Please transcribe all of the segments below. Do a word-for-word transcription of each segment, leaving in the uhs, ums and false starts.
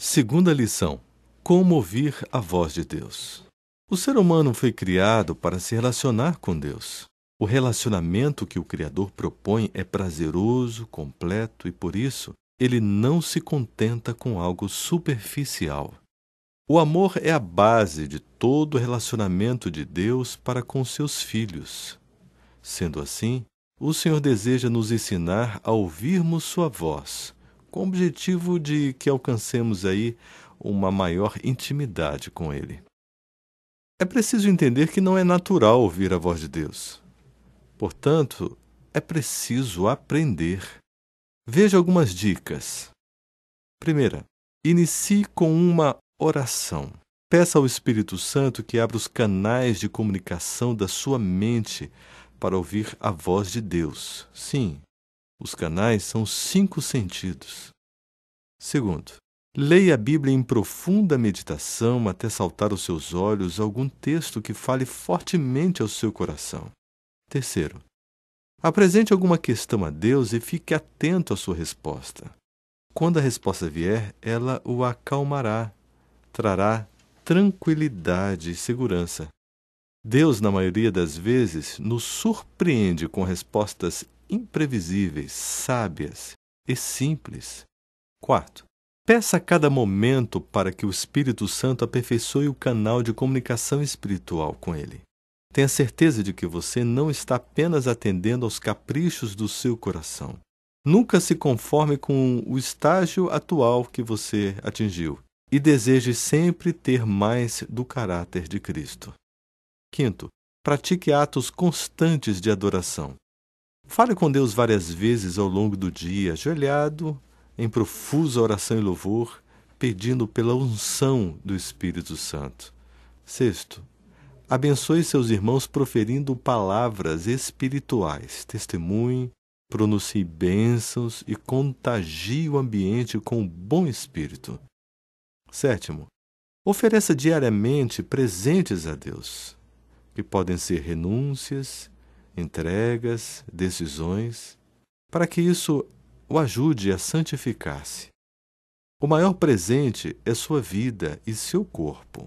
Segunda lição: como ouvir a voz de Deus. O ser humano foi criado para se relacionar com Deus. O relacionamento que o Criador propõe é prazeroso, completo e, por isso, ele não se contenta com algo superficial. O amor é a base de todo o relacionamento de Deus para com seus filhos. Sendo assim, o Senhor deseja nos ensinar a ouvirmos sua voz, com o objetivo de que alcancemos aí uma maior intimidade com Ele. É preciso entender que não é natural ouvir a voz de Deus. Portanto, é preciso aprender. Veja algumas dicas. Primeira, inicie com uma oração. Peça ao Espírito Santo que abra os canais de comunicação da sua mente para ouvir a voz de Deus. Sim, os canais são os cinco sentidos. Segundo, leia a Bíblia em profunda meditação até saltar aos seus olhos algum texto que fale fortemente ao seu coração. Terceiro, apresente alguma questão a Deus e fique atento à sua resposta. Quando a resposta vier, ela o acalmará, trará tranquilidade e segurança. Deus, na maioria das vezes, nos surpreende com respostas imprevisíveis, sábias e simples. Quarto, peça a cada momento para que o Espírito Santo aperfeiçoe o canal de comunicação espiritual com Ele. Tenha certeza de que você não está apenas atendendo aos caprichos do seu coração. Nunca se conforme com o estágio atual que você atingiu e deseje sempre ter mais do caráter de Cristo. Quinto, pratique atos constantes de adoração. Fale com Deus várias vezes ao longo do dia, ajoelhado, em profusa oração e louvor, pedindo pela unção do Espírito Santo. Sexto, abençoe seus irmãos proferindo palavras espirituais. Testemunhe, pronuncie bênçãos e contagie o ambiente com o bom espírito. Sétimo, ofereça diariamente presentes a Deus, que podem ser renúncias, entregas, decisões, para que isso o ajude a santificar-se. O maior presente é sua vida e seu corpo.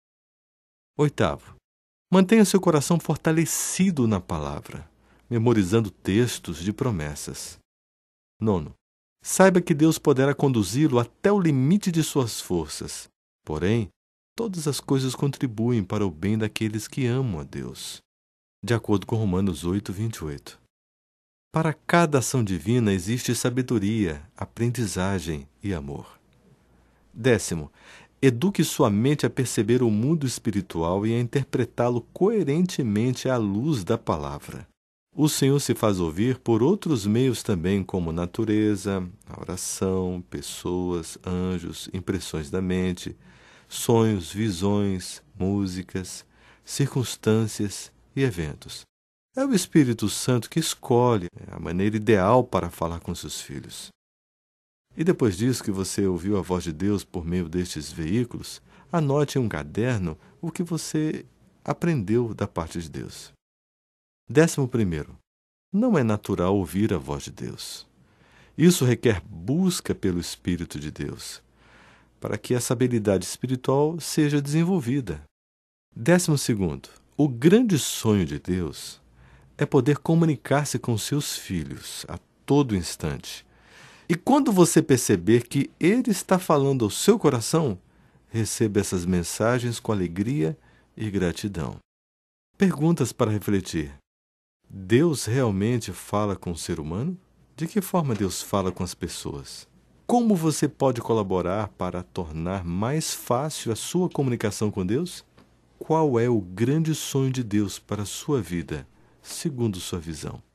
Oitavo, mantenha seu coração fortalecido na palavra, memorizando textos de promessas. Nono, saiba que Deus poderá conduzi-lo até o limite de suas forças. Porém, todas as coisas contribuem para o bem daqueles que amam a Deus, de acordo com Romanos oito, vinte e oito. Para cada ação divina existe sabedoria, aprendizagem e amor. Décimo, eduque sua mente a perceber o mundo espiritual e a interpretá-lo coerentemente à luz da palavra. O Senhor se faz ouvir por outros meios também, como natureza, a oração, pessoas, anjos, impressões da mente, sonhos, visões, músicas, circunstâncias e eventos. É o Espírito Santo que escolhe a maneira ideal para falar com seus filhos. E depois disso que você ouviu a voz de Deus por meio destes veículos, anote em um caderno o que você aprendeu da parte de Deus. Décimo primeiro, não é natural ouvir a voz de Deus. Isso requer busca pelo Espírito de Deus, para que essa habilidade espiritual seja desenvolvida. Décimo segundo, o grande sonho de Deus é poder comunicar-se com seus filhos a todo instante. E quando você perceber que Ele está falando ao seu coração, receba essas mensagens com alegria e gratidão. Perguntas para refletir. Deus realmente fala com o ser humano? De que forma Deus fala com as pessoas? Como você pode colaborar para tornar mais fácil a sua comunicação com Deus? Qual é o grande sonho de Deus para a sua vida, segundo sua visão?